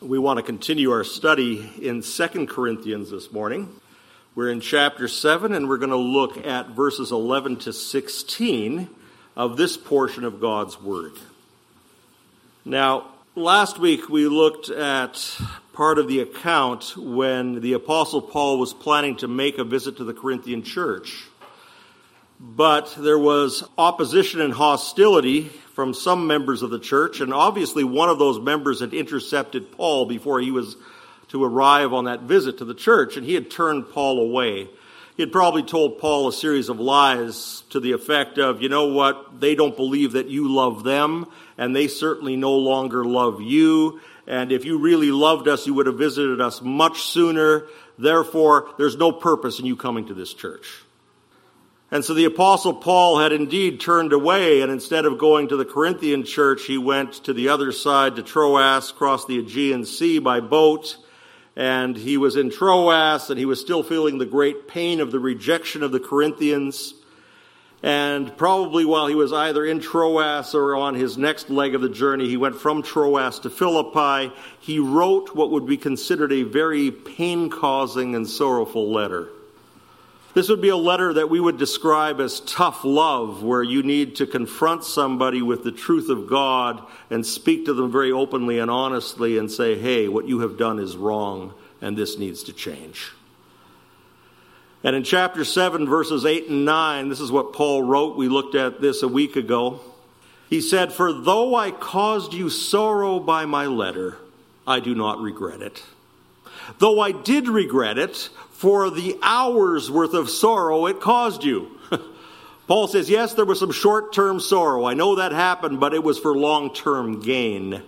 We want to continue our study in 2 Corinthians this morning. We're in chapter 7, and we're going to look at verses 11 to 16 of this portion of God's Word. Now, last week we looked at part of the account when the Apostle Paul was planning to make a visit to the Corinthian church. But there was opposition and hostility from some members of the church, and obviously one of those members had intercepted Paul before he was to arrive on that visit to the church, and he had turned Paul away. He had probably told Paul a series of lies to the effect of, you know what, they don't believe that you love them, and they certainly no longer love you, and if you really loved us, you would have visited us much sooner. Therefore, there's no purpose in you coming to this church. And so the Apostle Paul had indeed turned away, and instead of going to the Corinthian church, he went to the other side, to Troas, across the Aegean Sea by boat. And he was in Troas, and he was still feeling the great pain of the rejection of the Corinthians. And probably while he was either in Troas or on his next leg of the journey, he went from Troas to Philippi. He wrote what would be considered a very pain-causing and sorrowful letter. This would be a letter that we would describe as tough love, where you need to confront somebody with the truth of God and speak to them very openly and honestly and say, hey, what you have done is wrong and this needs to change. And in chapter 7, verses 8 and 9, this is what Paul wrote. We looked at this a week ago. He said, "For though I caused you sorrow by my letter, I do not regret it. Though I did regret it, for the hour's worth of sorrow it caused you." Paul says, yes, there was some short-term sorrow. I know that happened, but it was for long-term gain.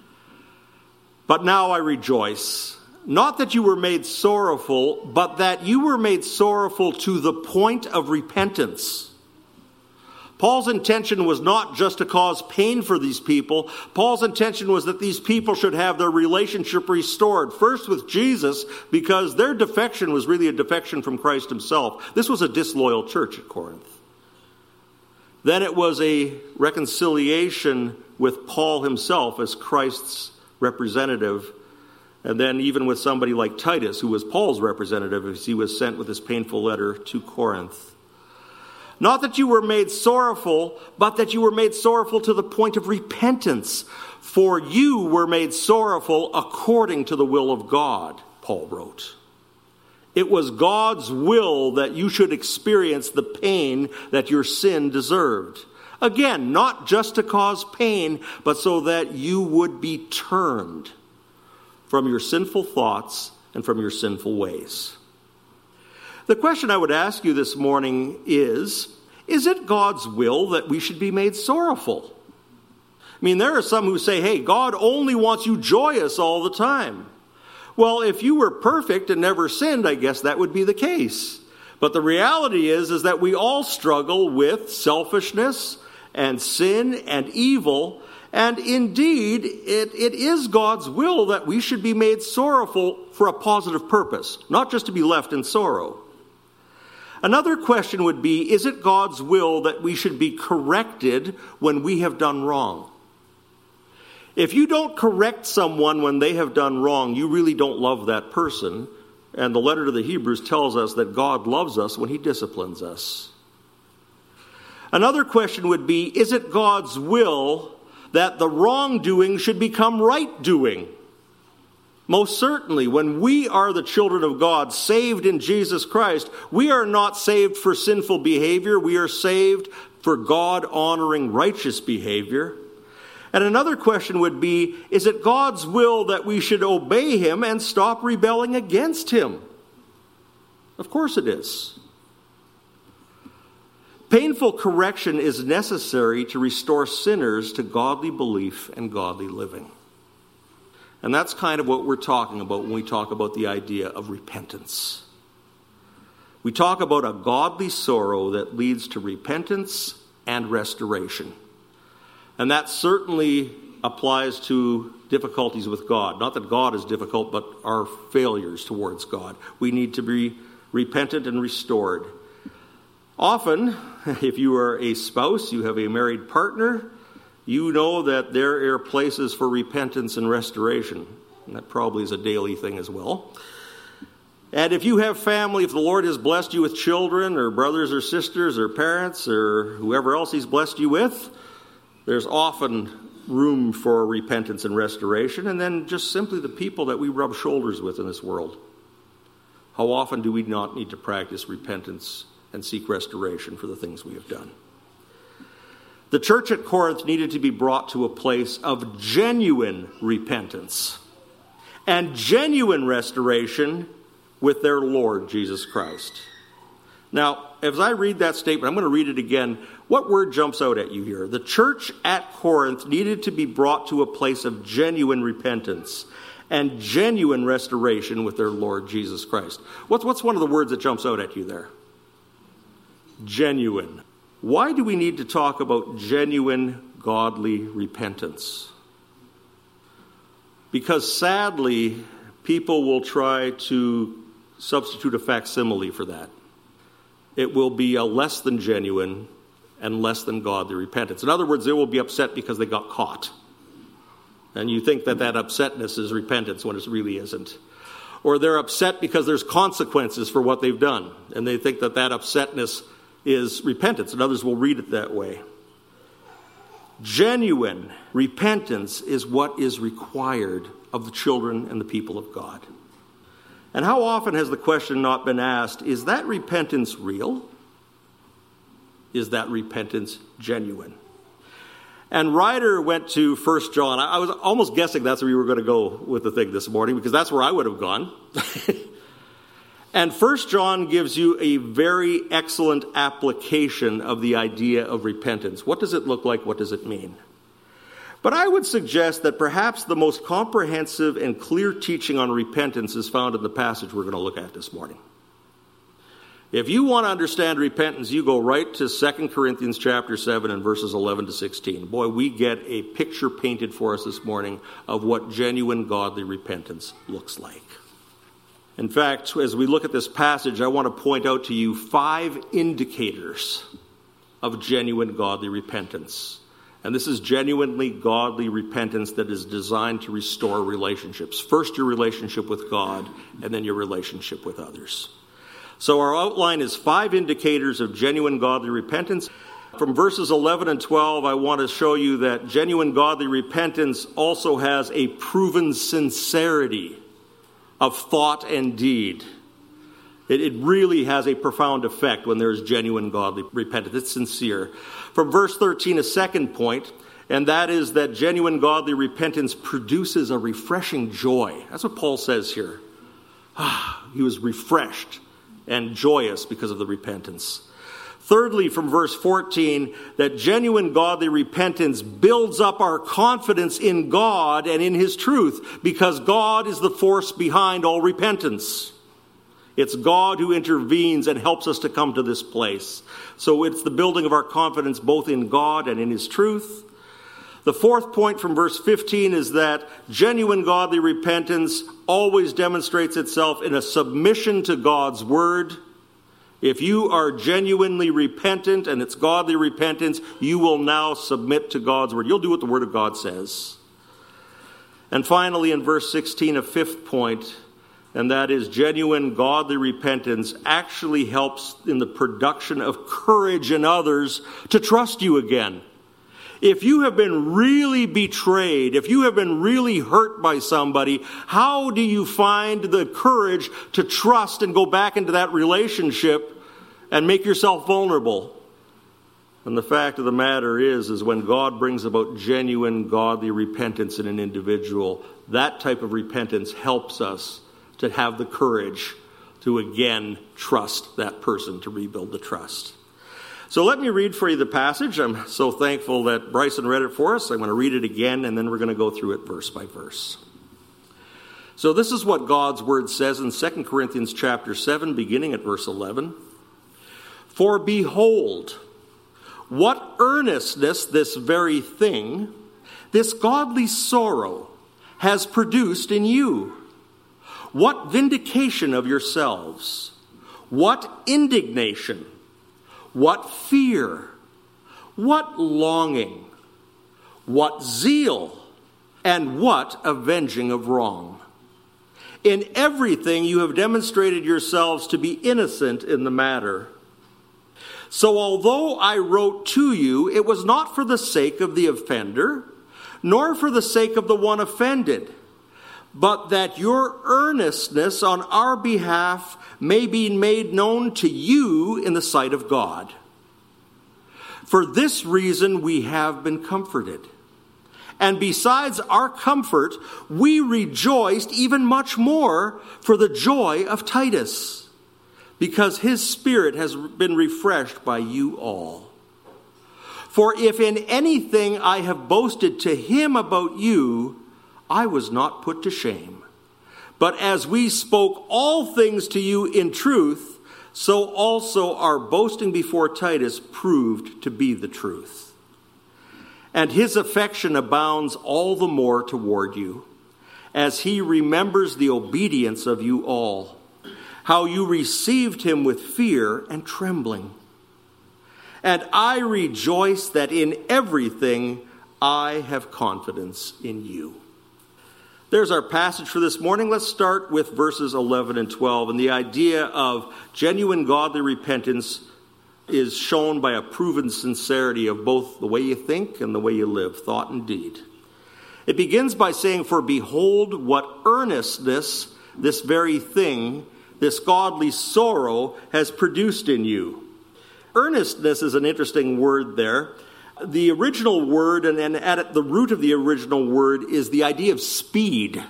"But now I rejoice, not that you were made sorrowful, but that you were made sorrowful to the point of repentance." Paul's intention was not just to cause pain for these people. Paul's intention was that these people should have their relationship restored. First with Jesus, because their defection was really a defection from Christ himself. This was a disloyal church at Corinth. Then it was a reconciliation with Paul himself as Christ's representative. And then even with somebody like Titus, who was Paul's representative, as he was sent with this painful letter to Corinth. Not that you were made sorrowful, but that you were made sorrowful to the point of repentance. For you were made sorrowful according to the will of God, Paul wrote. It was God's will that you should experience the pain that your sin deserved. Again, not just to cause pain, but so that you would be turned from your sinful thoughts and from your sinful ways. The question I would ask you this morning is it God's will that we should be made sorrowful? I mean, there are some who say, hey, God only wants you joyous all the time. Well, if you were perfect and never sinned, I guess that would be the case. But the reality is that we all struggle with selfishness and sin and evil. And indeed, it is God's will that we should be made sorrowful for a positive purpose, not just to be left in sorrow. Another question would be, is it God's will that we should be corrected when we have done wrong? If you don't correct someone when they have done wrong, you really don't love that person. And the letter to the Hebrews tells us that God loves us when he disciplines us. Another question would be, is it God's will that the wrongdoing should become right doing? Most certainly, when we are the children of God, saved in Jesus Christ, we are not saved for sinful behavior. We are saved for God-honoring righteous behavior. And another question would be, is it God's will that we should obey him and stop rebelling against him? Of course it is. Painful correction is necessary to restore sinners to godly belief and godly living. And that's kind of what we're talking about when we talk about the idea of repentance. We talk about a godly sorrow that leads to repentance and restoration. And that certainly applies to difficulties with God. Not that God is difficult, but our failures towards God. We need to be repentant and restored. Often, if you are a spouse, you have a married partner, you know that there are places for repentance and restoration. And that probably is a daily thing as well. And if you have family, if the Lord has blessed you with children or brothers or sisters or parents or whoever else he's blessed you with, there's often room for repentance and restoration. And then just simply the people that we rub shoulders with in this world. How often do we not need to practice repentance and seek restoration for the things we have done? The church at Corinth needed to be brought to a place of genuine repentance and genuine restoration with their Lord Jesus Christ. Now, as I read that statement, I'm going to read it again. What word jumps out at you here? The church at Corinth needed to be brought to a place of genuine repentance and genuine restoration with their Lord Jesus Christ. What's one of the words that jumps out at you there? Genuine. Why do we need to talk about genuine, godly repentance? Because sadly, people will try to substitute a facsimile for that. It will be a less than genuine and less than godly repentance. In other words, they will be upset because they got caught. And you think that upsetness is repentance when it really isn't. Or they're upset because there's consequences for what they've done. And they think that upsetness is repentance. And others will read it that way. Genuine repentance is what is required of the children and the people of God. And how often has the question not been asked, is that repentance real? Is that repentance genuine? And Ryder went to 1 John. I was almost guessing that's where you were going to go with the thing this morning, because that's where I would have gone. And 1 John gives you a very excellent application of the idea of repentance. What does it look like? What does it mean? But I would suggest that perhaps the most comprehensive and clear teaching on repentance is found in the passage we're going to look at this morning. If you want to understand repentance, you go right to 2 Corinthians chapter 7 and verses 11 to 16. Boy, we get a picture painted for us this morning of what genuine godly repentance looks like. In fact, as we look at this passage, I want to point out to you 5 indicators of genuine godly repentance. And this is genuinely godly repentance that is designed to restore relationships. First, your relationship with God, and then your relationship with others. So our outline is 5 indicators of genuine godly repentance. From verses 11 and 12, I want to show you that genuine godly repentance also has a proven sincerity of thought and deed. It really has a profound effect when there is genuine godly repentance. It's sincere. From verse 13, a second point, and that is that genuine godly repentance produces a refreshing joy. That's what Paul says here. He was refreshed and joyous because of the repentance. Thirdly, from verse 14, that genuine godly repentance builds up our confidence in God and in His truth, because God is the force behind all repentance. It's God who intervenes and helps us to come to this place. So it's the building of our confidence both in God and in His truth. The fourth point from verse 15 is that genuine godly repentance always demonstrates itself in a submission to God's word. If you are genuinely repentant and it's godly repentance, you will now submit to God's word. You'll do what the word of God says. And finally, in verse 16, a fifth point, and that is genuine godly repentance actually helps in the production of courage in others to trust you again. If you have been really betrayed, if you have been really hurt by somebody, how do you find the courage to trust and go back into that relationship and make yourself vulnerable? And the fact of the matter is when God brings about genuine godly repentance in an individual, that type of repentance helps us to have the courage to again trust that person, to rebuild the trust. So let me read for you the passage. I'm so thankful that Bryson read it for us. I'm going to read it again, and then we're going to go through it verse by verse. So this is what God's word says in 2 Corinthians chapter 7, beginning at verse 11. For behold, what earnestness this very thing, this godly sorrow, has produced in you. What vindication of yourselves, what indignation, what fear, what longing, what zeal, And what avenging of wrong! In everything you have demonstrated yourselves to be innocent in the matter. So although I wrote to you, it was not for the sake of the offender, nor for the sake of the one offended, but that your earnestness on our behalf may be made known to you in the sight of God. For this reason we have been comforted. And besides our comfort, we rejoiced even much more for the joy of Titus, because his spirit has been refreshed by you all. For if in anything I have boasted to him about you, I was not put to shame. But as we spoke all things to you in truth, so also our boasting before Titus proved to be the truth. And his affection abounds all the more toward you, as he remembers the obedience of you all, how you received him with fear and trembling. And I rejoice that in everything I have confidence in you. There's our passage for this morning. Let's start with verses 11 and 12. And the idea of genuine godly repentance is shown by a proven sincerity of both the way you think and the way you live, thought and deed. It begins by saying, for behold, what earnestness this very thing, this godly sorrow, has produced in you. Earnestness is an interesting word there. The original word, and at the root of the original word, is the idea of speed.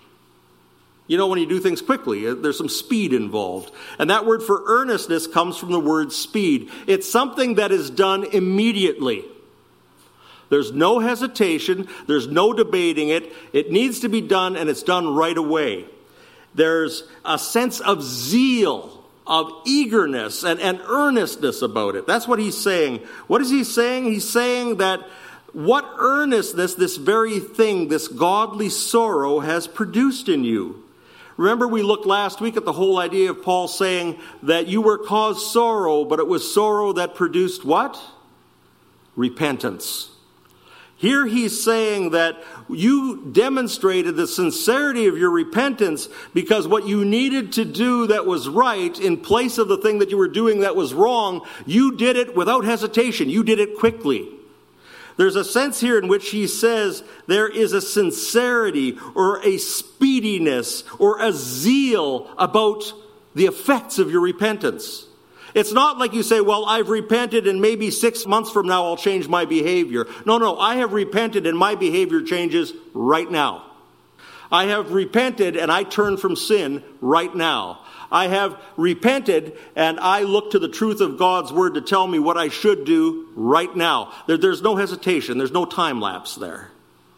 You know, when you do things quickly, there's some speed involved. And that word for earnestness comes from the word speed. It's something that is done immediately. There's no hesitation. There's no debating it. It needs to be done, and it's done right away. There's a sense of zeal, of eagerness, and earnestness about it. That's what he's saying. What is he saying? He's saying that what earnestness this very thing, this godly sorrow, has produced in you. Remember, we looked last week at the whole idea of Paul saying that you were caused sorrow, but it was sorrow that produced what? Repentance. Here he's saying that you demonstrated the sincerity of your repentance because what you needed to do that was right in place of the thing that you were doing that was wrong, you did it without hesitation. You did it quickly. There's a sense here in which he says there is a sincerity or a speediness or a zeal about the effects of your repentance. It's not like you say, well, I've repented and maybe 6 months from now I'll change my behavior. No, I have repented and my behavior changes right now. I have repented and I turn from sin right now. I have repented and I look to the truth of God's word to tell me what I should do right now. There's no hesitation. There's no time lapse there.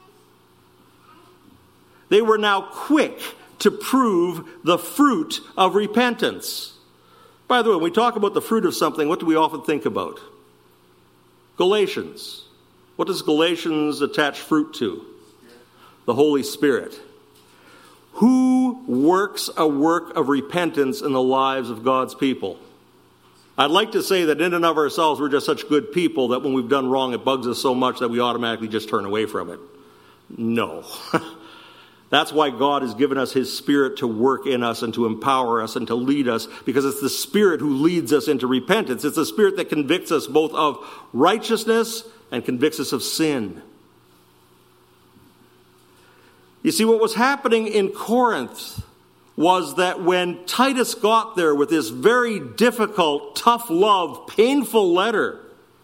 They were now quick to prove the fruit of repentance. By the way, when we talk about the fruit of something, what do we often think about? Galatians. What does Galatians attach fruit to? The Holy Spirit. Who works a work of repentance in the lives of God's people? I'd like to say that in and of ourselves we're just such good people that when we've done wrong it bugs us so much that we automatically just turn away from it. No. That's why God has given us His Spirit to work in us and to empower us and to lead us, because it's the Spirit who leads us into repentance. It's the Spirit that convicts us both of righteousness and convicts us of sin. You see, what was happening in Corinth was that when Titus got there with this very difficult, tough love, painful letter,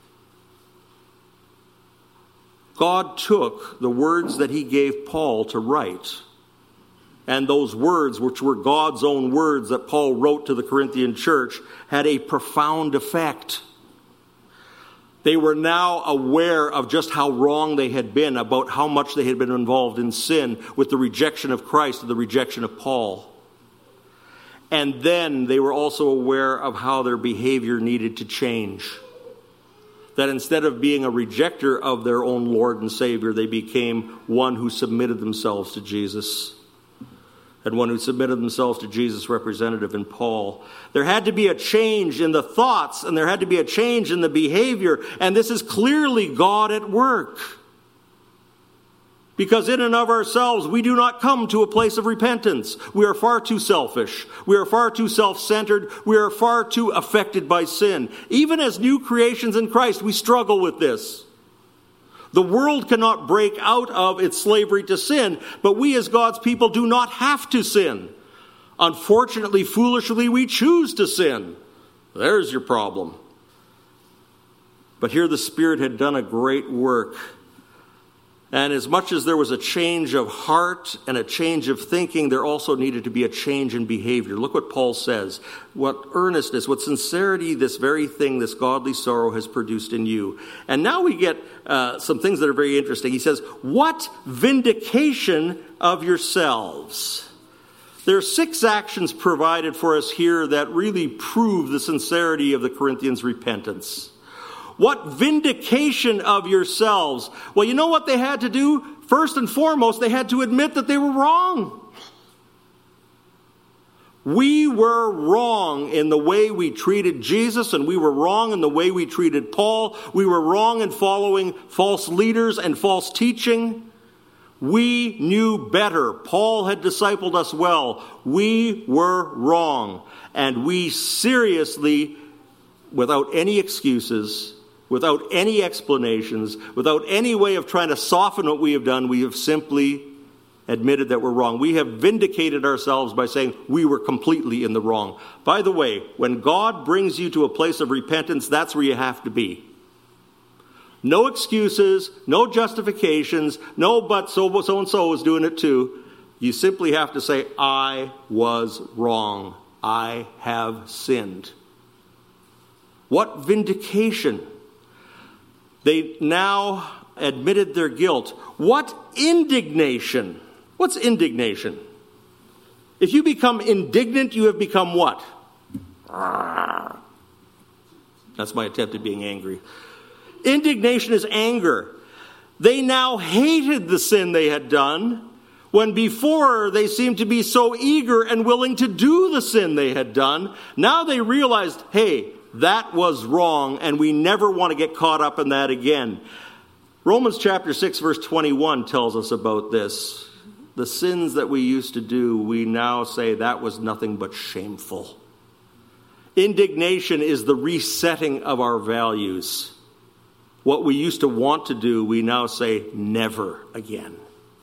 God took the words that He gave Paul to write, and those words, which were God's own words that Paul wrote to the Corinthian church, had a profound effect. They were now aware of just how wrong they had been, about how much they had been involved in sin with the rejection of Christ and the rejection of Paul. And then they were also aware of how their behavior needed to change. That instead of being a rejecter of their own Lord and Savior, they became one who submitted themselves to Jesus. And one who submitted themselves to Jesus' representative in Paul. There had to be a change in the thoughts, and there had to be a change in the behavior, and this is clearly God at work. Because in and of ourselves, we do not come to a place of repentance. We are far too selfish. We are far too self-centered. We are far too affected by sin. Even as new creations in Christ, we struggle with this. The world cannot break out of its slavery to sin, but we as God's people do not have to sin. Unfortunately, foolishly, we choose to sin. There's your problem. But here the Spirit had done a great work. And as much as there was a change of heart and a change of thinking, there also needed to be a change in behavior. Look what Paul says. What earnestness, what sincerity, this very thing, this godly sorrow has produced in you. And now we get some things that are very interesting. He says, what vindication of yourselves? There are 6 actions provided for us here that really prove the sincerity of the Corinthians' repentance. What vindication of yourselves? Well, you know what they had to do? First and foremost, they had to admit that they were wrong. We were wrong in the way we treated Jesus, and we were wrong in the way we treated Paul. We were wrong in following false leaders and false teaching. We knew better. Paul had discipled us well. We were wrong. And we seriously, without any excuses, without any explanations, without any way of trying to soften what we have done, we have simply admitted that we're wrong. We have vindicated ourselves by saying we were completely in the wrong. By the way, when God brings you to a place of repentance, that's where you have to be. No excuses, no justifications, no but so-and-so was doing it too. You simply have to say, I was wrong. I have sinned. What vindication? They now admitted their guilt. What indignation? What's indignation? If you become indignant, you have become what? That's my attempt at being angry. Indignation is anger. They now hated the sin they had done, when before they seemed to be so eager and willing to do the sin they had done. Now they realized, hey, that was wrong, and we never want to get caught up in that again. Romans chapter 6, verse 21 tells us about this. The sins that we used to do, we now say that was nothing but shameful. Indignation is the resetting of our values. What we used to want to do, we now say never again.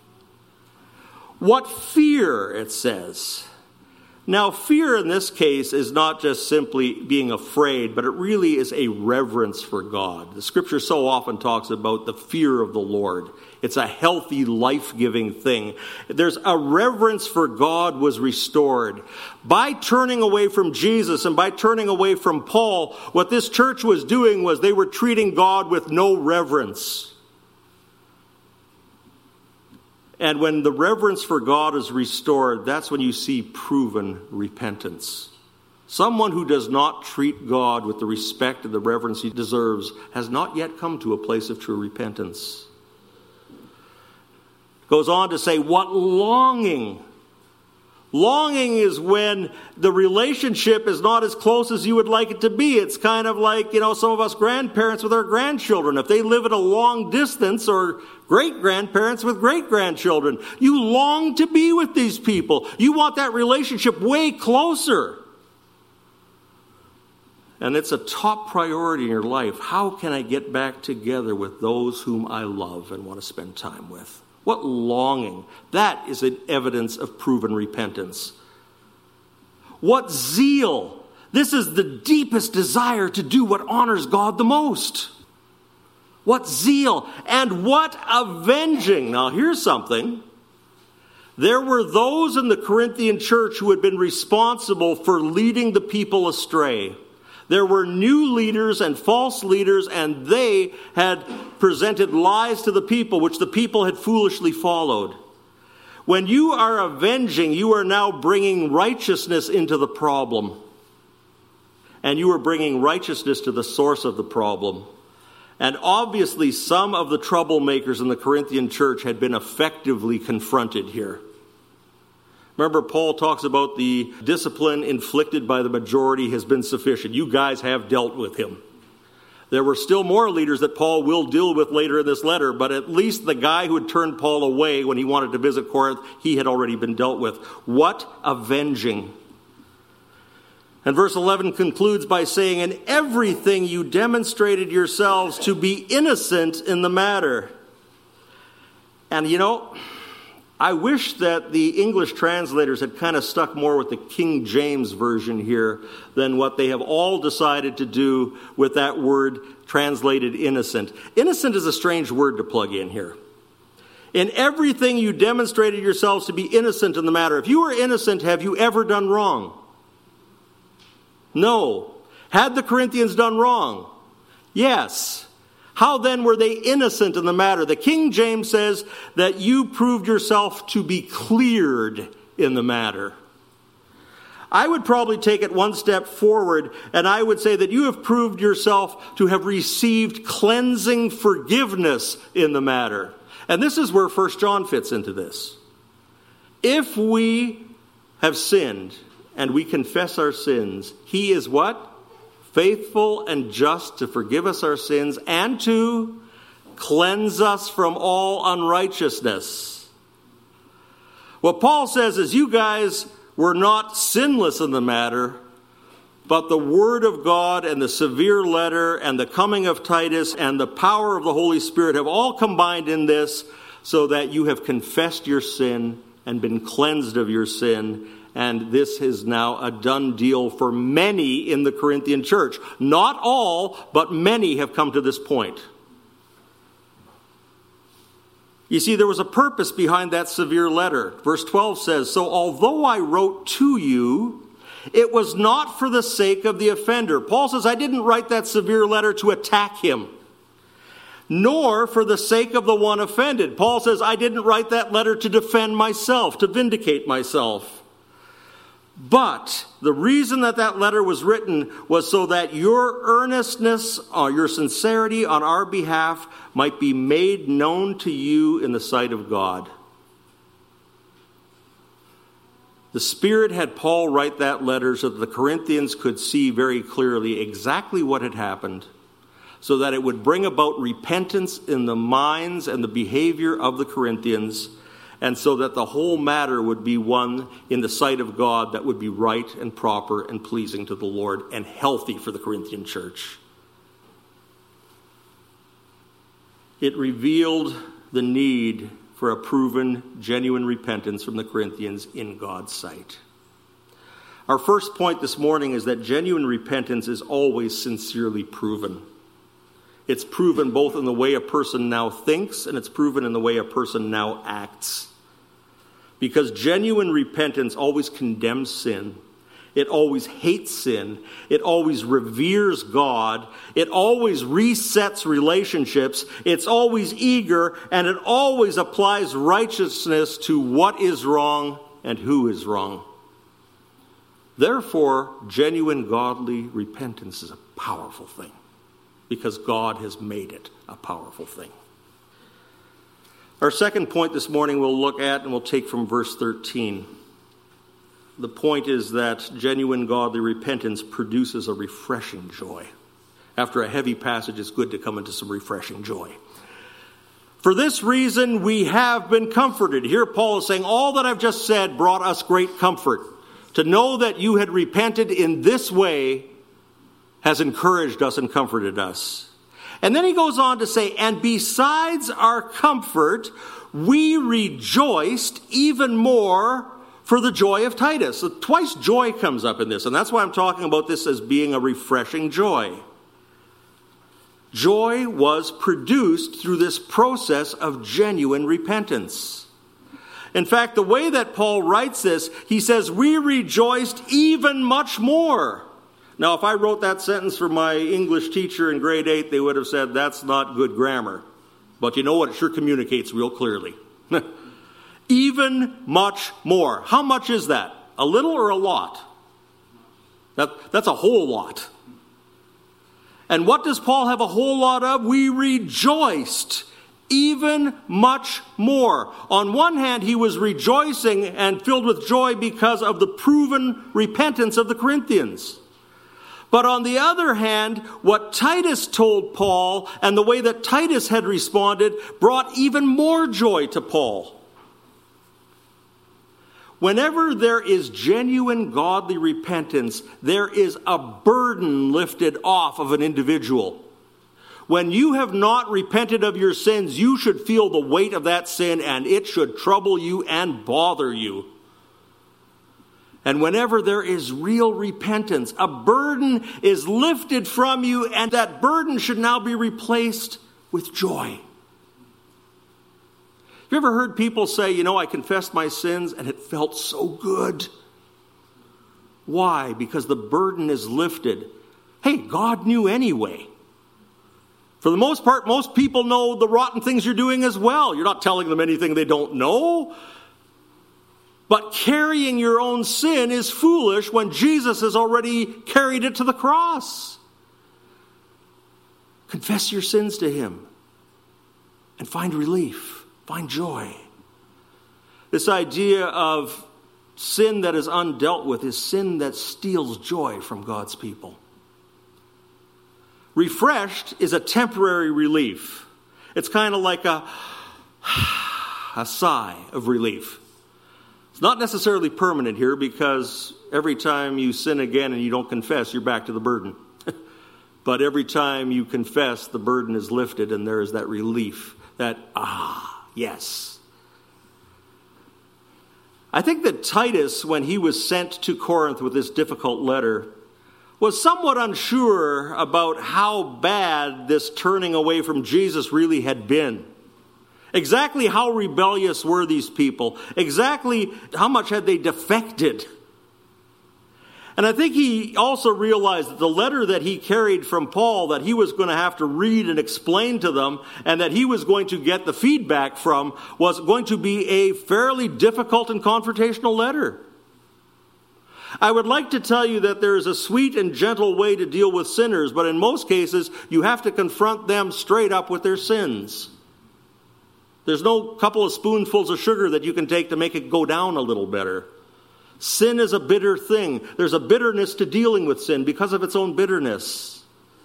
What fear, it says. Now, fear in this case is not just simply being afraid, but it really is a reverence for God. The Scripture so often talks about the fear of the Lord. It's a healthy, life-giving thing. There's a reverence for God was restored. By turning away from Jesus and by turning away from Paul, what this church was doing was they were treating God with no reverence. And when the reverence for God is restored, that's when you see proven repentance. Someone who does not treat God with the respect and the reverence he deserves has not yet come to a place of true repentance. Goes on to say, what longing? Longing is when the relationship is not as close as you would like it to be. It's kind of like, some of us grandparents with our grandchildren. If they live at a long distance, or great-grandparents with great-grandchildren, you long to be with these people. You want that relationship way closer. And it's a top priority in your life. How can I get back together with those whom I love and want to spend time with? What longing. That is an evidence of proven repentance. What zeal. This is the deepest desire to do what honors God the most. What zeal. And what avenging. Now here's something. There were those in the Corinthian church who had been responsible for leading the people astray. There were new leaders and false leaders, and they had presented lies to the people, which the people had foolishly followed. When you are avenging, you are now bringing righteousness into the problem. And you are bringing righteousness to the source of the problem. And obviously, some of the troublemakers in the Corinthian church had been effectively confronted here. Remember, Paul talks about the discipline inflicted by the majority has been sufficient. You guys have dealt with him. There were still more leaders that Paul will deal with later in this letter, but at least the guy who had turned Paul away when he wanted to visit Corinth, he had already been dealt with. What avenging! And verse 11 concludes by saying, "In everything you demonstrated yourselves to be innocent in the matter." And I wish that the English translators had kind of stuck more with the King James Version here than what they have all decided to do with that word translated innocent. Innocent is a strange word to plug in here. In everything you demonstrated yourselves to be innocent in the matter. If you were innocent, have you ever done wrong? No. Had the Corinthians done wrong? Yes. How then were they innocent in the matter? The King James says that you proved yourself to be cleared in the matter. I would probably take it one step forward, and I would say that you have proved yourself to have received cleansing forgiveness in the matter. And this is where 1 John fits into this. If we have sinned and we confess our sins, he is what? Faithful and just to forgive us our sins and to cleanse us from all unrighteousness. What Paul says is you guys were not sinless in the matter, but the Word of God and the severe letter and the coming of Titus and the power of the Holy Spirit have all combined in this so that you have confessed your sin and been cleansed of your sin. And this is now a done deal for many in the Corinthian church. Not all, but many have come to this point. You see, there was a purpose behind that severe letter. Verse 12 says, "So although I wrote to you, it was not for the sake of the offender." Paul says, I didn't write that severe letter to attack him, nor for the sake of the one offended. Paul says, I didn't write that letter to defend myself, to vindicate myself. But the reason that letter was written was so that your earnestness or your sincerity on our behalf might be made known to you in the sight of God. The Spirit had Paul write that letter so that the Corinthians could see very clearly exactly what had happened, so that it would bring about repentance in the minds and the behavior of the Corinthians, and so that the whole matter would be one in the sight of God that would be right and proper and pleasing to the Lord and healthy for the Corinthian church. It revealed the need for a proven, genuine repentance from the Corinthians in God's sight. Our first point this morning is that genuine repentance is always sincerely proven. It's proven both in the way a person now thinks and it's proven in the way a person now acts. Because genuine repentance always condemns sin. It always hates sin. It always reveres God. It always resets relationships. It's always eager, and it always applies righteousness to what is wrong and who is wrong. Therefore, genuine godly repentance is a powerful thing, because God has made it a powerful thing. Our second point this morning we'll look at, and we'll take from verse 13. The point is that genuine godly repentance produces a refreshing joy. After a heavy passage, it's good to come into some refreshing joy. For this reason, we have been comforted. Here Paul is saying, all that I've just said brought us great comfort. To know that you had repented in this way has encouraged us and comforted us. And then he goes on to say, and besides our comfort, we rejoiced even more for the joy of Titus. So twice joy comes up in this, and that's why I'm talking about this as being a refreshing joy. Joy was produced through this process of genuine repentance. In fact, the way that Paul writes this, he says, we rejoiced even much more. Now, if I wrote that sentence for my English teacher in grade 8, they would have said, that's not good grammar. But you know what? It sure communicates real clearly. Even much more. How much is that? A little or a lot? That's a whole lot. And what does Paul have a whole lot of? We rejoiced even much more. On one hand, he was rejoicing and filled with joy because of the proven repentance of the Corinthians. But on the other hand, what Titus told Paul and the way that Titus had responded brought even more joy to Paul. Whenever there is genuine godly repentance, there is a burden lifted off of an individual. When you have not repented of your sins, you should feel the weight of that sin, and it should trouble you and bother you. And whenever there is real repentance, a burden is lifted from you, and that burden should now be replaced with joy. Have you ever heard people say, I confessed my sins and it felt so good? Why? Because the burden is lifted. Hey, God knew anyway. For the most part, most people know the rotten things you're doing as well. You're not telling them anything they don't know. But carrying your own sin is foolish when Jesus has already carried it to the cross. Confess your sins to him and find relief, find joy. This idea of sin that is undealt with is sin that steals joy from God's people. Refreshed is a temporary relief. It's kind of like a sigh of relief. It's not necessarily permanent here, because every time you sin again and you don't confess, you're back to the burden. But every time you confess, the burden is lifted and there is that relief, that, yes. I think that Titus, when he was sent to Corinth with this difficult letter, was somewhat unsure about how bad this turning away from Jesus really had been. Exactly how rebellious were these people? Exactly how much had they defected? And I think he also realized that the letter that he carried from Paul, that he was going to have to read and explain to them, and that he was going to get the feedback from, was going to be a fairly difficult and confrontational letter. I would like to tell you that there is a sweet and gentle way to deal with sinners, but in most cases, you have to confront them straight up with their sins. There's no couple of spoonfuls of sugar that you can take to make it go down a little better. Sin is a bitter thing. There's a bitterness to dealing with sin because of its own bitterness.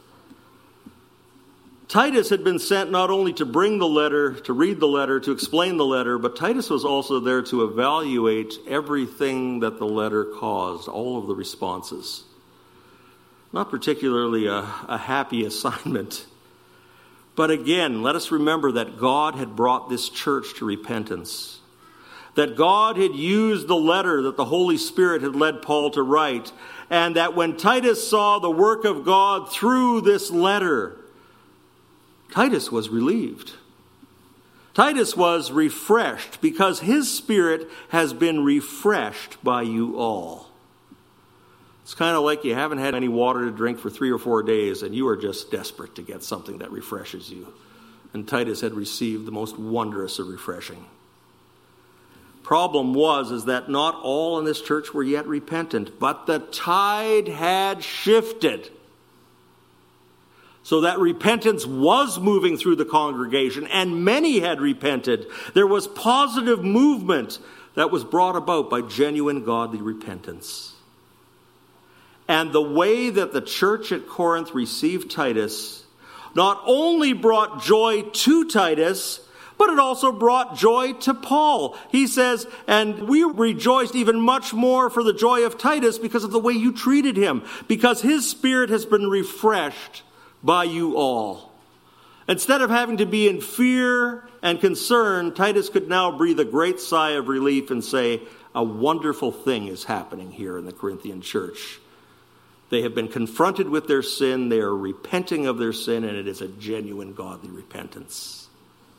Titus had been sent not only to bring the letter, to read the letter, to explain the letter, but Titus was also there to evaluate everything that the letter caused, all of the responses. Not particularly a happy assignment. But again, let us remember that God had brought this church to repentance. That God had used the letter that the Holy Spirit had led Paul to write. And that when Titus saw the work of God through this letter, Titus was relieved. Titus was refreshed because his spirit has been refreshed by you all. It's kind of like you haven't had any water to drink for 3 or 4 days and you are just desperate to get something that refreshes you. And Titus had received the most wondrous of refreshing. Problem is that not all in this church were yet repentant, but the tide had shifted. So that repentance was moving through the congregation, and many had repented. There was positive movement that was brought about by genuine godly repentance. And the way that the church at Corinth received Titus not only brought joy to Titus, but it also brought joy to Paul. He says, and we rejoiced even much more for the joy of Titus because of the way you treated him, because his spirit has been refreshed by you all. Instead of having to be in fear and concern, Titus could now breathe a great sigh of relief and say, a wonderful thing is happening here in the Corinthian church. They have been confronted with their sin, they are repenting of their sin, and it is a genuine godly repentance.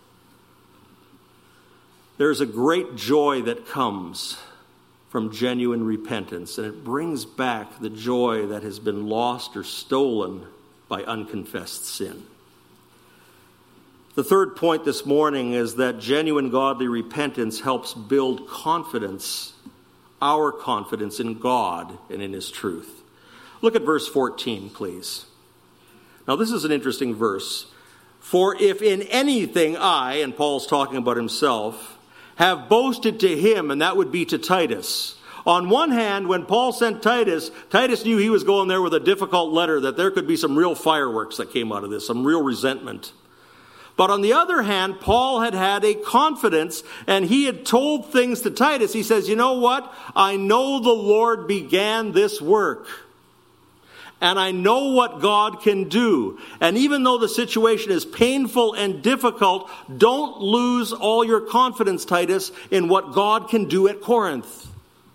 There's a great joy that comes from genuine repentance, and it brings back the joy that has been lost or stolen by unconfessed sin. The third point this morning is that genuine godly repentance helps build confidence, our confidence in God and in his truth. Look at verse 14, please. Now, this is an interesting verse. For if in anything I, and Paul's talking about himself, have boasted to him, and that would be to Titus, On one hand, when Paul sent Titus, Titus knew he was going there with a difficult letter, that there could be some real fireworks that came out of this, some real resentment. But on the other hand, Paul had had a confidence, and he had told things to Titus. He says, you know what? I know the Lord began this work. And I know what God can do. And even though the situation is painful and difficult, don't lose all your confidence, Titus, in what God can do at Corinth.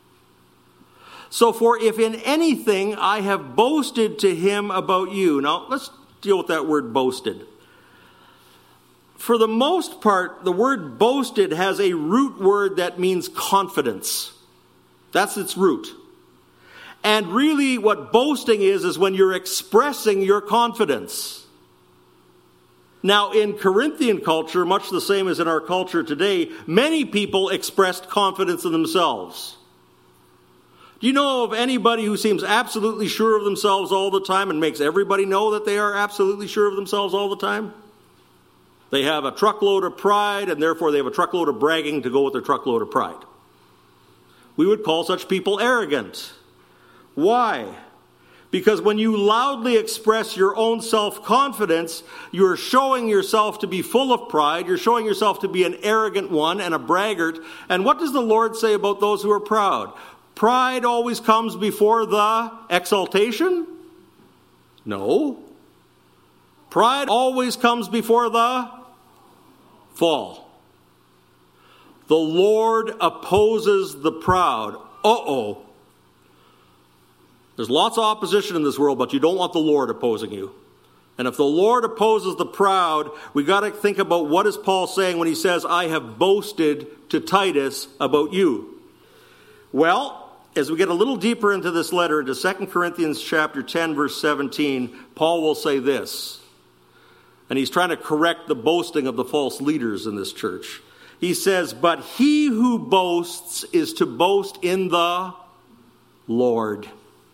So for if in anything I have boasted to him about you. Now, let's deal with that word boasted. For the most part, the word boasted has a root word that means confidence. That's its root. And really what boasting is when you're expressing your confidence. Now, in Corinthian culture, much the same as in our culture today, many people expressed confidence in themselves. Do you know of anybody who seems absolutely sure of themselves all the time and makes everybody know that they are absolutely sure of themselves all the time? They have a truckload of pride, and therefore they have a truckload of bragging to go with their truckload of pride. We would call such people arrogant. Why? Because when you loudly express your own self-confidence, you're showing yourself to be full of pride. You're showing yourself to be an arrogant one and a braggart. And what does the Lord say about those who are proud? Pride always comes before the exaltation? No. Pride always comes before the fall. The Lord opposes the proud. Uh-oh. There's lots of opposition in this world, but you don't want the Lord opposing you. And if the Lord opposes the proud, we got to think about what is Paul saying when he says, I have boasted to Titus about you. Well, as we get a little deeper into this letter, into 2 Corinthians chapter 10, verse 17, Paul will say this. And he's trying to correct the boasting of the false leaders in this church. He says, but he who boasts is to boast in the Lord.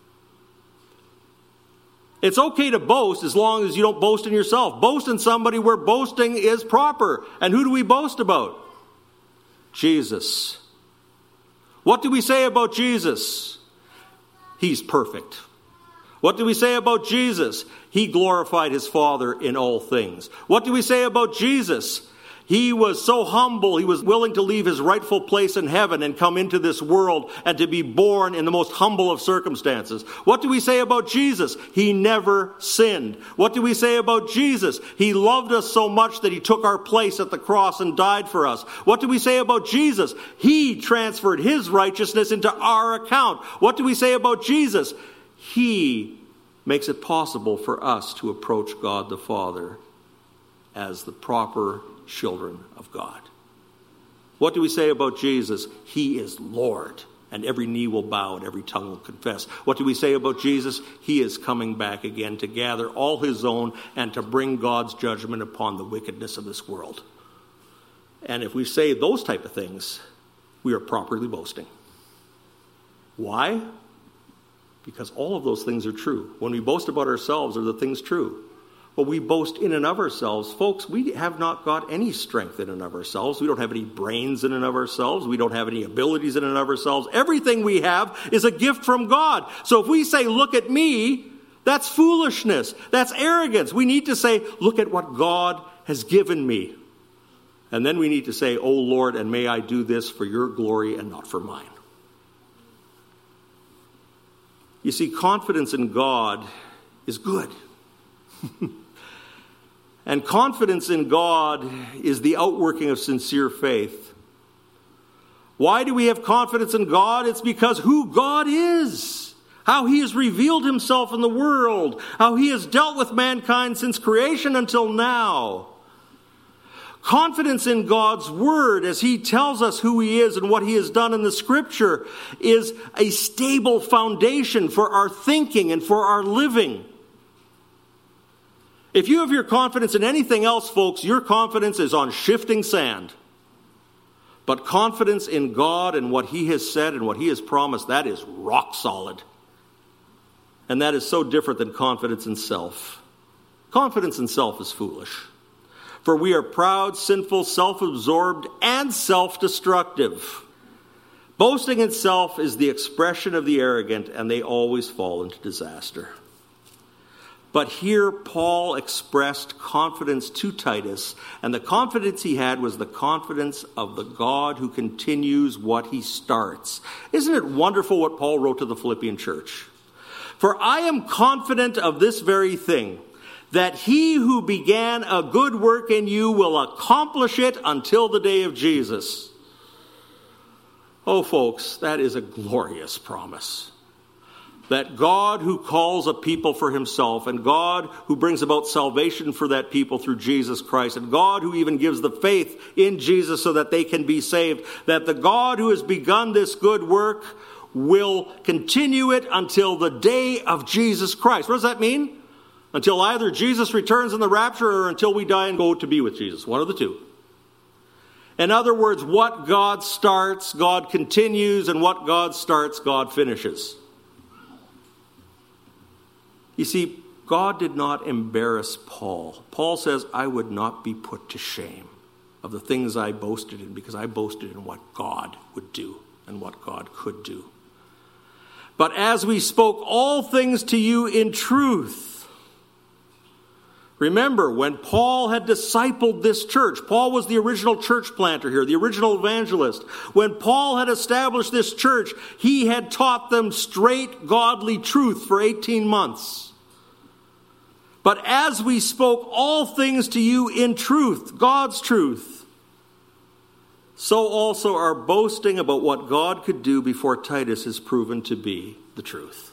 It's okay to boast as long as you don't boast in yourself. Boast in somebody where boasting is proper. And who do we boast about? Jesus. What do we say about Jesus? He's perfect. What do we say about Jesus? He glorified his Father in all things. What do we say about Jesus? He was so humble, he was willing to leave his rightful place in heaven and come into this world and to be born in the most humble of circumstances. What do we say about Jesus? He never sinned. What do we say about Jesus? He loved us so much that he took our place at the cross and died for us. What do we say about Jesus? He transferred his righteousness into our account. What do we say about Jesus? He makes it possible for us to approach God the Father as the proper children of God. What do we say about Jesus? He is Lord, and every knee will bow and every tongue will confess. What do we say about Jesus? He is coming back again to gather all his own and to bring God's judgment upon the wickedness of this world. And if we say those type of things, we are properly boasting. Why? Because all of those things are true. When we boast about ourselves, are the things true? But we boast in and of ourselves. Folks, we have not got any strength in and of ourselves. We don't have any brains in and of ourselves. We don't have any abilities in and of ourselves. Everything we have is a gift from God. So if we say, look at me, that's foolishness. That's arrogance. We need to say, look at what God has given me. And then we need to say, oh Lord, and may I do this for your glory and not for mine. You see, confidence in God is good. And confidence in God is the outworking of sincere faith. Why do we have confidence in God? It's because who God is, how he has revealed himself in the world, how he has dealt with mankind since creation until now. Confidence in God's word as he tells us who he is and what he has done in the scripture is a stable foundation for our thinking and for our living. If you have your confidence in anything else, folks, your confidence is on shifting sand. But confidence in God and what he has said and what he has promised, that is rock solid. And that is so different than confidence in self. Confidence in self is foolish. For we are proud, sinful, self-absorbed, and self-destructive. Boasting itself is the expression of the arrogant, and they always fall into disaster. But here Paul expressed confidence to Titus, and the confidence he had was the confidence of the God who continues what he starts. Isn't it wonderful what Paul wrote to the Philippian church? For I am confident of this very thing, that he who began a good work in you will accomplish it until the day of Jesus. Oh, folks, that is a glorious promise. That God who calls a people for himself, and God who brings about salvation for that people through Jesus Christ, and God who even gives the faith in Jesus so that they can be saved, that the God who has begun this good work will continue it until the day of Jesus Christ. What does that mean? Until either Jesus returns in the rapture or until we die and go to be with Jesus. One of the two. In other words, what God starts, God continues, and what God starts, God finishes. You see, God did not embarrass Paul. Paul says, I would not be put to shame of the things I boasted in, because I boasted in what God would do and what God could do. But as we spoke all things to you in truth. Remember, when Paul had discipled this church, Paul was the original church planter here, the original evangelist. When Paul had established this church, he had taught them straight godly truth for 18 months. But as we spoke all things to you in truth, God's truth, so also our boasting about what God could do before Titus is proven to be the truth.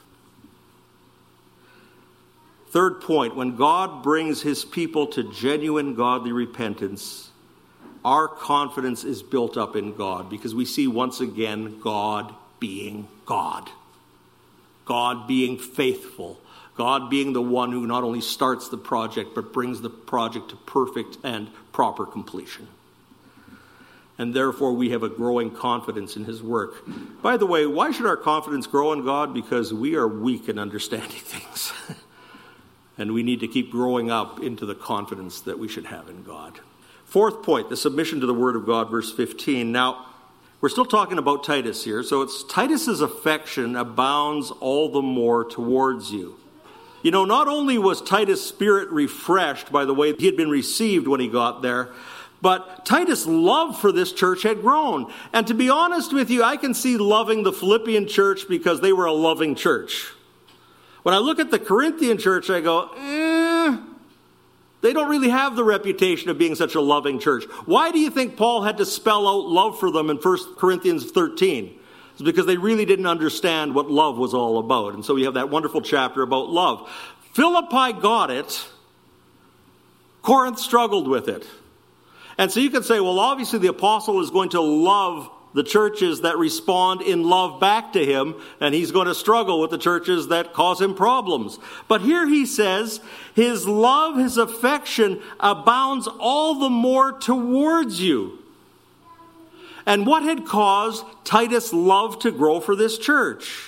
Third point, when God brings his people to genuine godly repentance, our confidence is built up in God, because we see once again God being God. God being faithful. God being the one who not only starts the project, but brings the project to perfect and proper completion. And therefore we have a growing confidence in his work. By the way, why should our confidence grow in God? Because we are weak in understanding things. And we need to keep growing up into the confidence that we should have in God. Fourth point, the submission to the word of God, verse 15. Now, we're still talking about Titus here. So it's Titus's affection abounds all the more towards you. You know, not only was Titus' spirit refreshed by the way he had been received when he got there, but Titus' love for this church had grown. And to be honest with you, I can see loving the Philippian church because they were a loving church. When I look at the Corinthian church, I go, they don't really have the reputation of being such a loving church. Why do you think Paul had to spell out love for them in 1 Corinthians 13? It's because they really didn't understand what love was all about. And so we have that wonderful chapter about love. Philippi got it. Corinth struggled with it. And so you could say, well, obviously the apostle is going to love the churches that respond in love back to him, and he's going to struggle with the churches that cause him problems. But here he says, his love, his affection abounds all the more towards you. And what had caused Titus' love to grow for this church?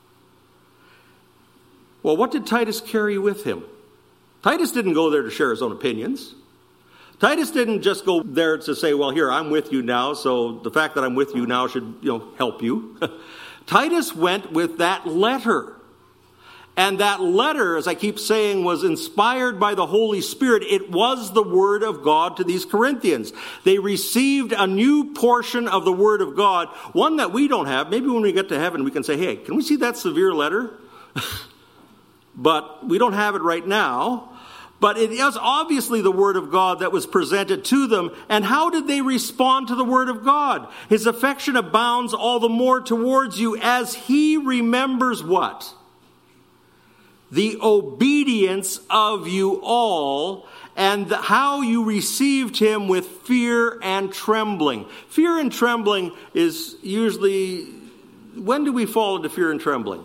Well, what did Titus carry with him? Titus didn't go there to share his own opinions. Titus didn't just go there to say, well, here, I'm with you now, so the fact that I'm with you now should, help you. Titus went with that letter. And that letter, as I keep saying, was inspired by the Holy Spirit. It was the Word of God to these Corinthians. They received a new portion of the Word of God, one that we don't have. Maybe when we get to heaven, we can say, hey, can we see that severe letter? But we don't have it right now. But it is obviously the Word of God that was presented to them. And how did they respond to the Word of God? His affection abounds all the more towards you as he remembers what? The obedience of you all, and how you received him with fear and trembling. Fear and trembling is usually, when do we fall into fear and trembling?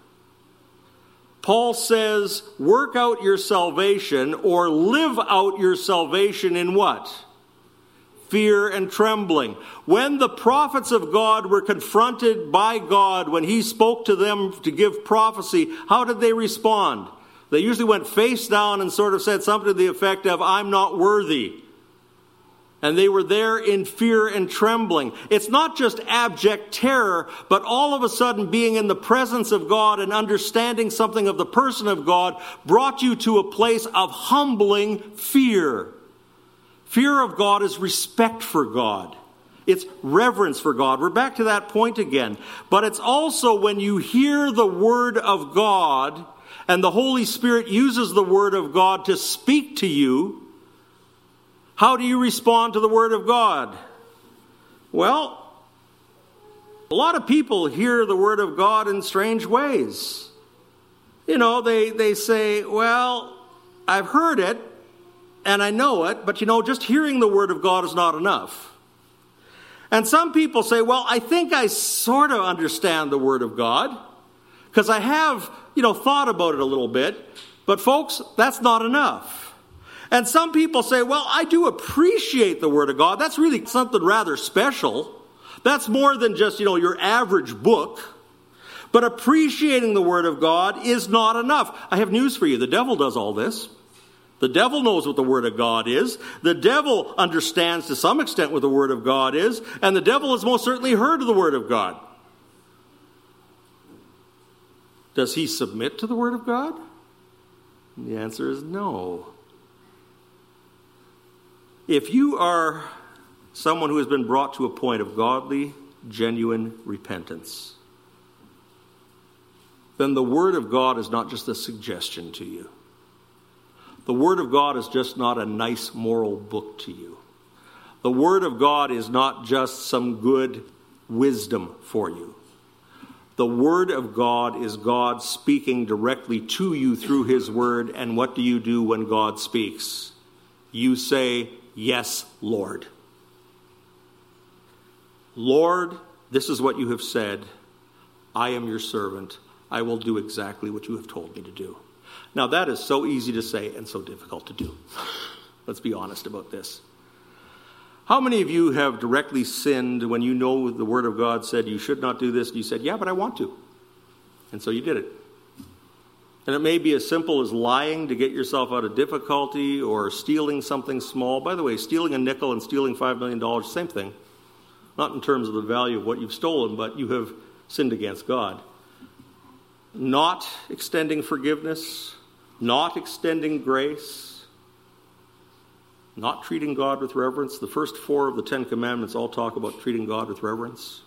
Paul says, work out your salvation, or live out your salvation in what? Fear and trembling. When the prophets of God were confronted by God, when he spoke to them to give prophecy, how did they respond? They usually went face down and sort of said something to the effect of, I'm not worthy. And they were there in fear and trembling. It's not just abject terror, but all of a sudden being in the presence of God and understanding something of the person of God brought you to a place of humbling fear. Fear of God is respect for God. It's reverence for God. We're back to that point again. But it's also when you hear the Word of God and the Holy Spirit uses the Word of God to speak to you, how do you respond to the Word of God? Well, a lot of people hear the Word of God in strange ways. You know, they say, well, I've heard it and I know it, but just hearing the Word of God is not enough. And some people say, well, I think I sort of understand the Word of God because I have, thought about it a little bit. But folks, that's not enough. And some people say, well, I do appreciate the Word of God. That's really something rather special. That's more than just, your average book. But appreciating the Word of God is not enough. I have news for you. The devil does all this. The devil knows what the Word of God is. The devil understands to some extent what the Word of God is. And the devil has most certainly heard of the Word of God. Does he submit to the Word of God? And the answer is no. If you are someone who has been brought to a point of godly, genuine repentance, then the Word of God is not just a suggestion to you. The Word of God is just not a nice moral book to you. The Word of God is not just some good wisdom for you. The Word of God is God speaking directly to you through His Word. And what do you do when God speaks? You say, yes, Lord. Lord, this is what you have said. I am your servant. I will do exactly what you have told me to do. Now that is so easy to say and so difficult to do. Let's be honest about this. How many of you have directly sinned when you know the Word of God said you should not do this, and you said, yeah, but I want to. And so you did it. And it may be as simple as lying to get yourself out of difficulty or stealing something small. By the way, stealing a nickel and stealing $5 million, same thing. Not in terms of the value of what you've stolen, but you have sinned against God. Not extending forgiveness, not extending grace, not treating God with reverence. The first 4 of the 10 Commandments all talk about treating God with reverence.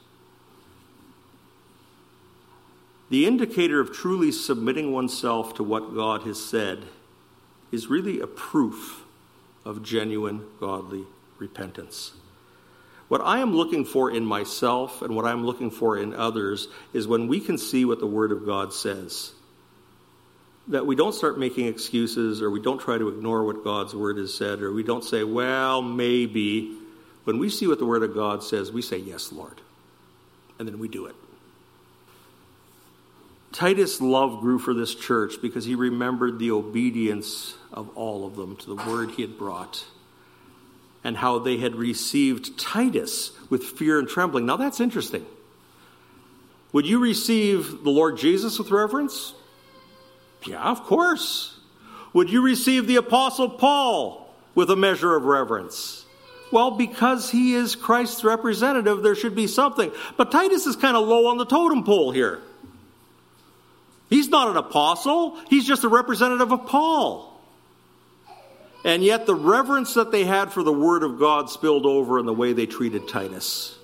The indicator of truly submitting oneself to what God has said is really a proof of genuine godly repentance. What I am looking for in myself and what I'm looking for in others is when we can see what the Word of God says, that we don't start making excuses or we don't try to ignore what God's Word has said or we don't say, well, maybe. When we see what the Word of God says, we say, yes, Lord. And then we do it. Titus' love grew for this church because he remembered the obedience of all of them to the word he had brought and how they had received Titus with fear and trembling. Now that's interesting. Would you receive the Lord Jesus with reverence? Yeah, of course. Would you receive the Apostle Paul with a measure of reverence? Well, because he is Christ's representative, there should be something. But Titus is kind of low on the totem pole here. He's not an apostle. He's just a representative of Paul. And yet the reverence that they had for the Word of God spilled over in the way they treated Titus.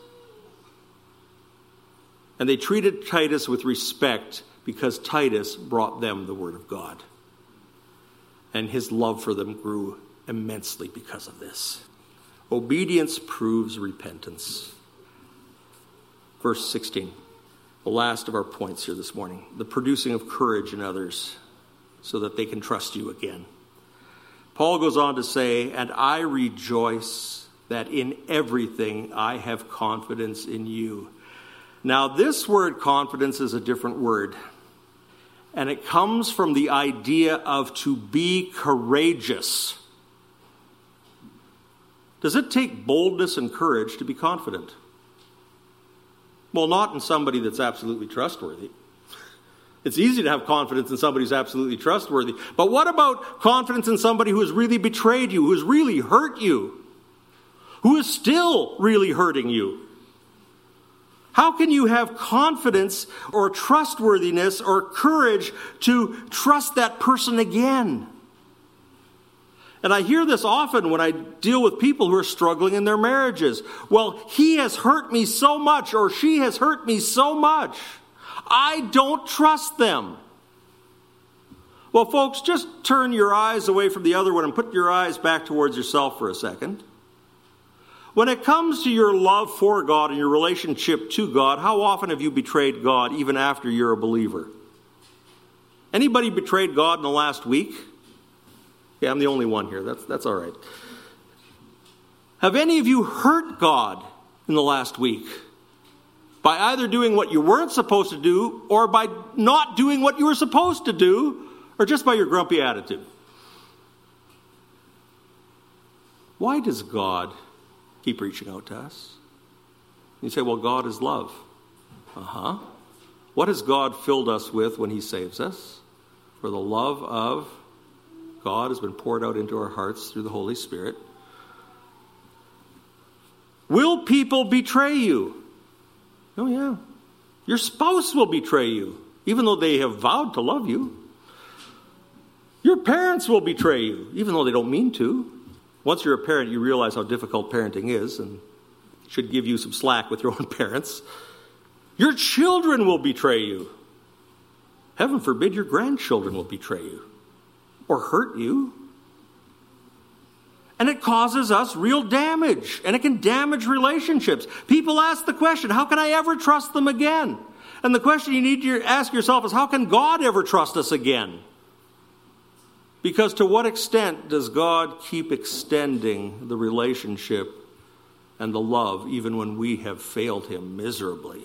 And they treated Titus with respect because Titus brought them the Word of God. And his love for them grew immensely because of this. Obedience proves repentance. Verse 16. The last of our points here this morning. The producing of courage in others so that they can trust you again. Paul goes on to say, and I rejoice that in everything I have confidence in you. Now this word confidence is a different word. And it comes from the idea of to be courageous. Does it take boldness and courage to be confident? Well, not in somebody that's absolutely trustworthy. It's easy to have confidence in somebody who's absolutely trustworthy. But what about confidence in somebody who has really betrayed you, who has really hurt you, who is still really hurting you? How can you have confidence or trustworthiness or courage to trust that person again? And I hear this often when I deal with people who are struggling in their marriages. Well, he has hurt me so much, or she has hurt me so much. I don't trust them. Well, folks, just turn your eyes away from the other one and put your eyes back towards yourself for a second. When it comes to your love for God and your relationship to God, how often have you betrayed God even after you're a believer? Anybody betrayed God in the last week? Yeah, I'm the only one here. That's all right. Have any of you hurt God in the last week? By either doing what you weren't supposed to do, or by not doing what you were supposed to do, or just by your grumpy attitude? Why does God keep reaching out to us? You say, well, God is love. What has God filled us with when he saves us? For the love of God has been poured out into our hearts through the Holy Spirit. Will people betray you? Oh, yeah. Your spouse will betray you, even though they have vowed to love you. Your parents will betray you, even though they don't mean to. Once you're a parent, you realize how difficult parenting is and should give you some slack with your own parents. Your children will betray you. Heaven forbid your grandchildren will betray you or hurt you. And it causes us real damage, and it can damage relationships. People ask the question, how can I ever trust them again? And the question you need to ask yourself is, how can God ever trust us again? Because to what extent does God keep extending the relationship and the love even when we have failed him miserably?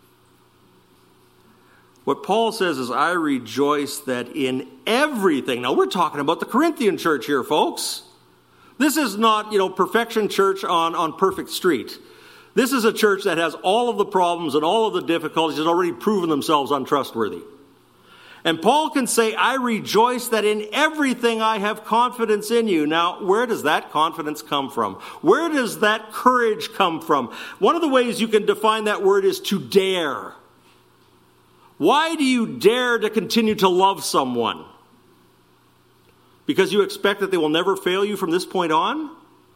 What Paul says is, I rejoice that in everything. Now we're talking about the Corinthian church here, folks. This is not, Perfection Church on Perfect Street. This is a church that has all of the problems and all of the difficulties and already proven themselves untrustworthy. And Paul can say, I rejoice that in everything I have confidence in you. Now, where does that confidence come from? Where does that courage come from? One of the ways you can define that word is to dare. Why do you dare to continue to love someone? Because you expect that they will never fail you from this point on?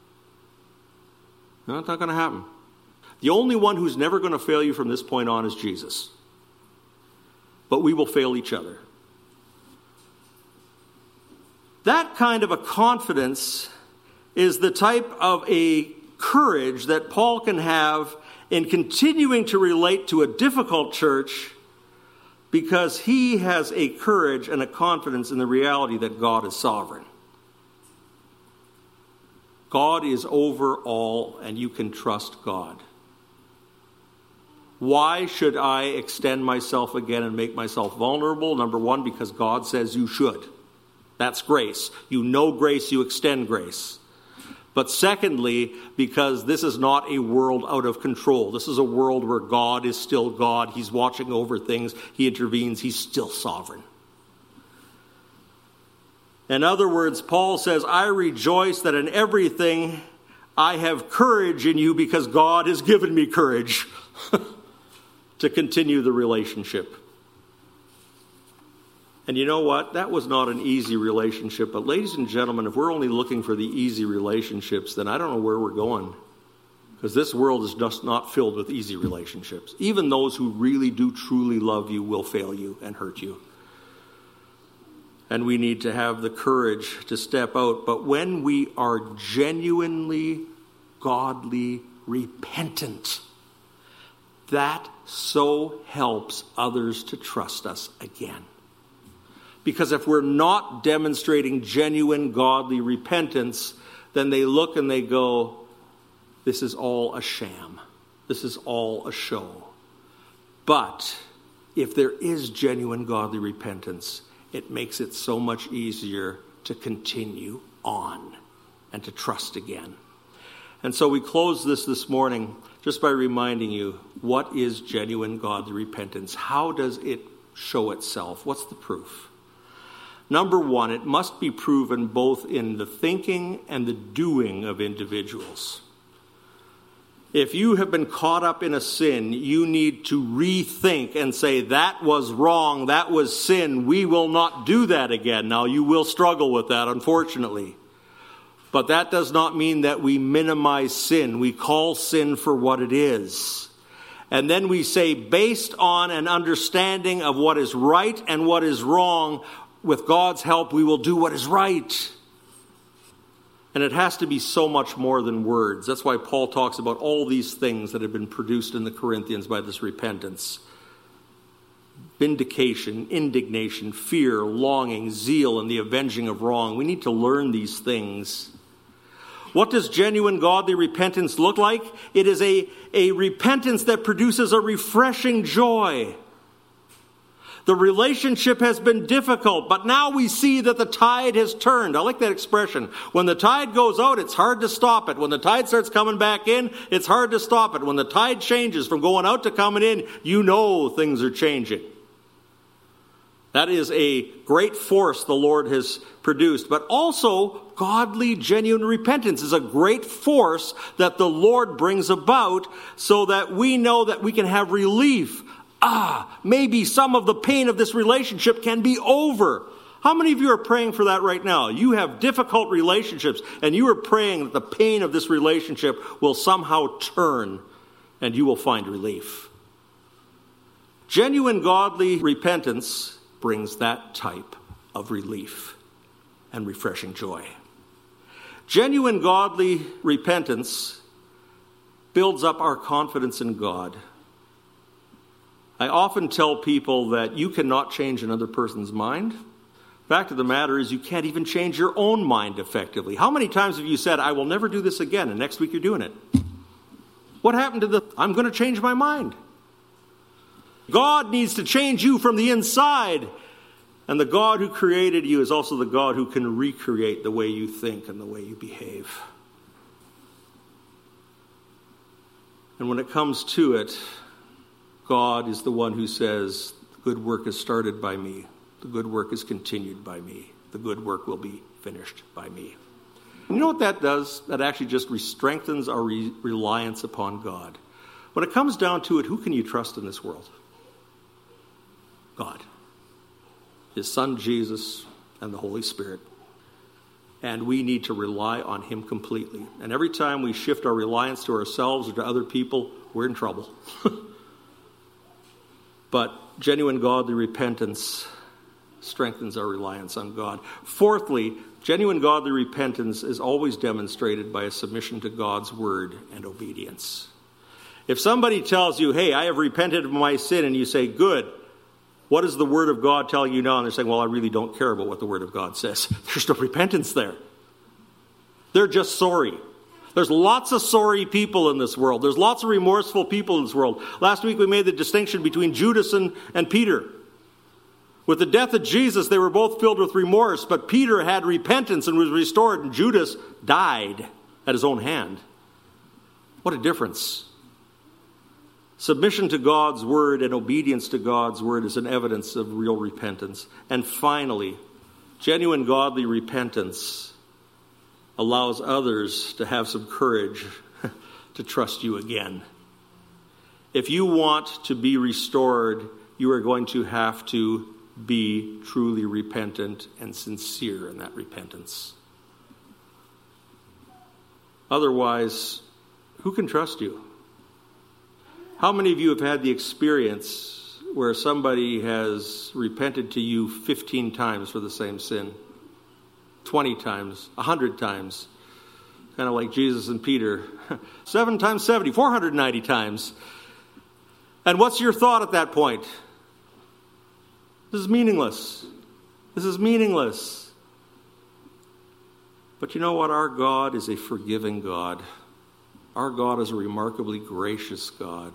No, it's not going to happen. The only one who's never going to fail you from this point on is Jesus. But we will fail each other. That kind of a confidence is the type of a courage that Paul can have in continuing to relate to a difficult church, because he has a courage and a confidence in the reality that God is sovereign. God is over all, and you can trust God. Why should I extend myself again and make myself vulnerable? Number one, because God says you should. That's grace. You know grace, you extend grace. But secondly, because this is not a world out of control. This is a world where God is still God. He's watching over things. He intervenes. He's still sovereign. In other words, Paul says, I rejoice that in everything I have courage in you because God has given me courage to continue the relationship. And you know what? That was not an easy relationship. But ladies and gentlemen, if we're only looking for the easy relationships, then I don't know where we're going. Because this world is just not filled with easy relationships. Even those who really do truly love you will fail you and hurt you. And we need to have the courage to step out. But when we are genuinely, godly, repentant, that so helps others to trust us again. Because if we're not demonstrating genuine godly repentance, then they look and they go, this is all a sham. This is all a show. But if there is genuine godly repentance, it makes it so much easier to continue on and to trust again. And so we close this morning just by reminding you, what is genuine godly repentance? How does it show itself? What's the proof? Number one, it must be proven both in the thinking and the doing of individuals. If you have been caught up in a sin, you need to rethink and say, that was wrong, that was sin, we will not do that again. Now, you will struggle with that, unfortunately. But that does not mean that we minimize sin. We call sin for what it is. And then we say, based on an understanding of what is right and what is wrong, with God's help, we will do what is right. And it has to be so much more than words. That's why Paul talks about all these things that have been produced in the Corinthians by this repentance. Vindication, indignation, fear, longing, zeal, and the avenging of wrong. We need to learn these things. What does genuine godly repentance look like? It is a repentance that produces a refreshing joy. The relationship has been difficult, but now we see that the tide has turned. I like that expression. When the tide goes out, it's hard to stop it. When the tide starts coming back in, it's hard to stop it. When the tide changes from going out to coming in, you know things are changing. That is a great force the Lord has produced. But also, godly, genuine repentance is a great force that the Lord brings about so that we know that we can have relief. Maybe some of the pain of this relationship can be over. How many of you are praying for that right now? You have difficult relationships, and you are praying that the pain of this relationship will somehow turn, and you will find relief. Genuine godly repentance brings that type of relief and refreshing joy. Genuine godly repentance builds up our confidence in God. I often tell people that you cannot change another person's mind. Fact of the matter is you can't even change your own mind effectively. How many times have you said, I will never do this again, and next week you're doing it? What happened to I'm going to change my mind? God needs to change you from the inside. And the God who created you is also the God who can recreate the way you think and the way you behave. And when it comes to it, God is the one who says, the good work is started by me. The good work is continued by me. The good work will be finished by me. And you know what that does? That actually just strengthens our reliance upon God. When it comes down to it, who can you trust in this world? God. His Son Jesus and the Holy Spirit. And we need to rely on Him completely. And every time we shift our reliance to ourselves or to other people, we're in trouble. But genuine godly repentance strengthens our reliance on God. Fourthly, genuine godly repentance is always demonstrated by a submission to God's word and obedience. If somebody tells you, hey, I have repented of my sin, and you say, good, what does the word of God tell you now? And they're saying, well, I really don't care about what the word of God says. There's no repentance there. They're just sorry. There's lots of sorry people in this world. There's lots of remorseful people in this world. Last week we made the distinction between Judas and Peter. With the death of Jesus, they were both filled with remorse, but Peter had repentance and was restored, and Judas died at his own hand. What a difference. Submission to God's word and obedience to God's word is an evidence of real repentance. And finally, genuine godly repentance allows others to have some courage to trust you again. If you want to be restored, you are going to have to be truly repentant and sincere in that repentance. Otherwise, who can trust you? How many of you have had the experience where somebody has repented to you 15 times for the same sin? 20 times, 100 times, kind of like Jesus and Peter, 7 times 70, 490 times. And what's your thought at that point? This is meaningless. This is meaningless. But you know what? Our God is a forgiving God. Our God is a remarkably gracious God.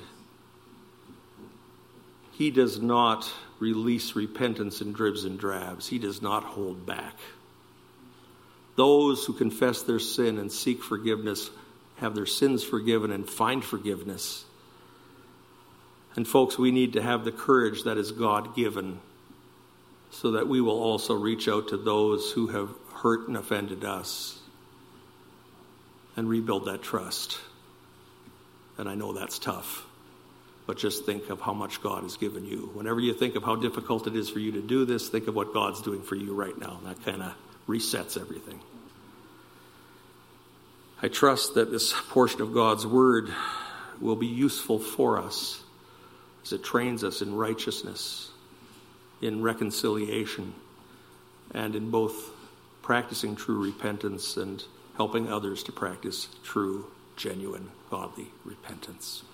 He does not release repentance in dribs and drabs. He does not hold back. Those who confess their sin and seek forgiveness have their sins forgiven and find forgiveness. And folks, we need to have the courage that is God-given so that we will also reach out to those who have hurt and offended us and rebuild that trust. And I know that's tough. But just think of how much God has given you. Whenever you think of how difficult it is for you to do this, think of what God's doing for you right now. That kind of resets everything. I trust that this portion of God's Word will be useful for us as it trains us in righteousness, in reconciliation, and in both practicing true repentance and helping others to practice true, genuine, godly repentance.